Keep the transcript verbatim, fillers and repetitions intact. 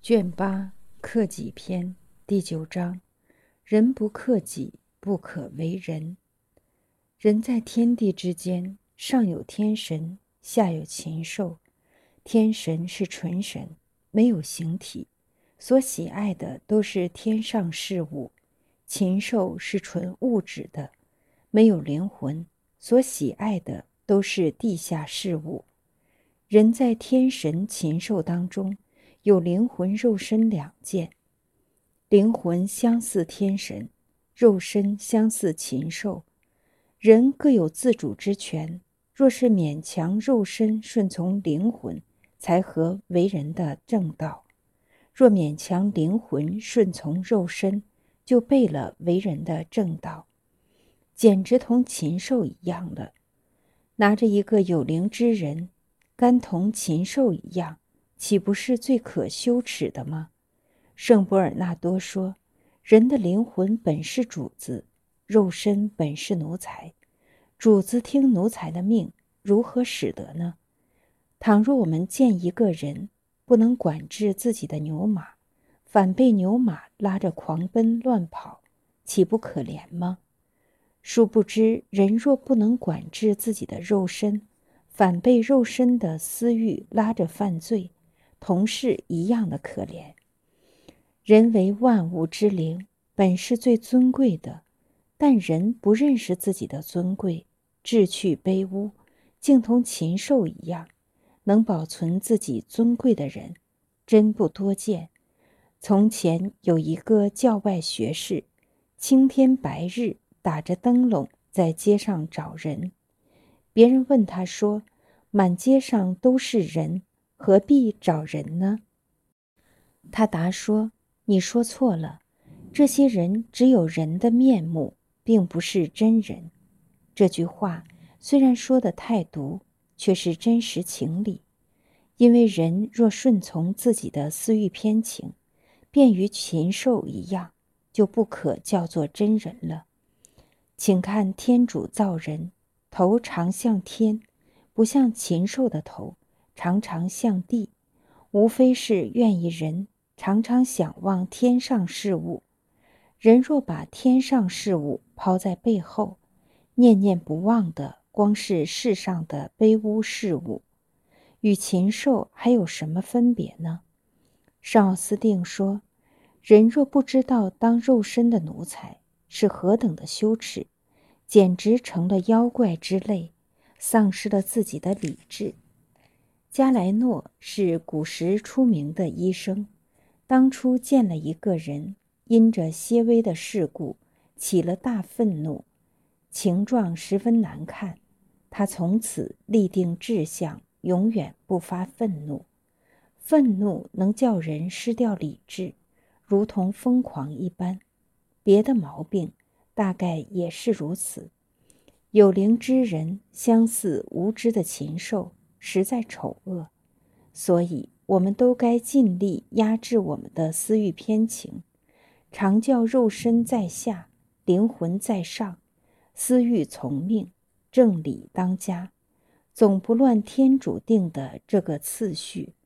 卷八克己篇第九章：人不克己，不可为人。人在天地之间，上有天神，下有禽兽。天神是纯神，没有形体，所喜爱的都是天上事物；禽兽是纯物质的，没有灵魂，所喜爱的都是地下事物。人在天神、禽兽当中，有灵魂、肉身两件。灵魂相似天神，肉身相似禽兽。人各有自主之权，若是勉强肉身顺从灵魂，才合为人的正道；若勉强灵魂顺从肉身，就背了为人的正道，简直同禽兽一样了。拿着一个有灵之人，甘同禽兽一样，岂不是最可羞耻的吗？圣伯尔纳多说，人的灵魂本是主子，肉身本是奴才。主子听奴才的命，如何使得呢？倘若我们见一个人不能管制自己的牛马，反被牛马拉着狂奔乱跑，岂不可怜吗？殊不知，人若不能管制自己的肉身，反被肉身的私欲拉着犯罪，同是一样的可怜。人为万物之灵，本是最尊贵的，但人不认识自己的尊贵，志趣卑污，竟同禽兽一样。能保存自己尊贵的人，真不多见。从前有一个教外学士，青天白日打着灯笼在街上找人。别人问他说，满街上都是人，何必找人呢？他答说，你说错了，这些人只有人的面目，并不是真人。这句话虽然说得太毒，却是真实情理。因为人若顺从自己的私欲偏情，便与禽兽一样，就不可叫做真人了。请看天主造人，头常向天，不像禽兽的头，常常向地，无非是愿意人常常想望天上事物。人若把天上事物抛在背后，念念不忘的光是世上的卑污事物，与禽兽还有什么分别呢？圣奥斯定说，人若不知道当肉身的奴才是何等的羞耻，简直成了妖怪之类，丧失了自己的理智。加莱诺是古时出名的医生，当初见了一个人因着些微的事故起了大愤怒，情状十分难看，他从此立定志向，永远不发愤怒。愤怒能叫人失掉理智，如同疯狂一般。别的毛病大概也是如此。有灵之人相似无知的禽兽，实在丑恶。所以我们都该尽力压制我们的私欲偏情，常叫肉身在下，灵魂在上，私欲从命，正理当家，总不乱天主定的这个次序。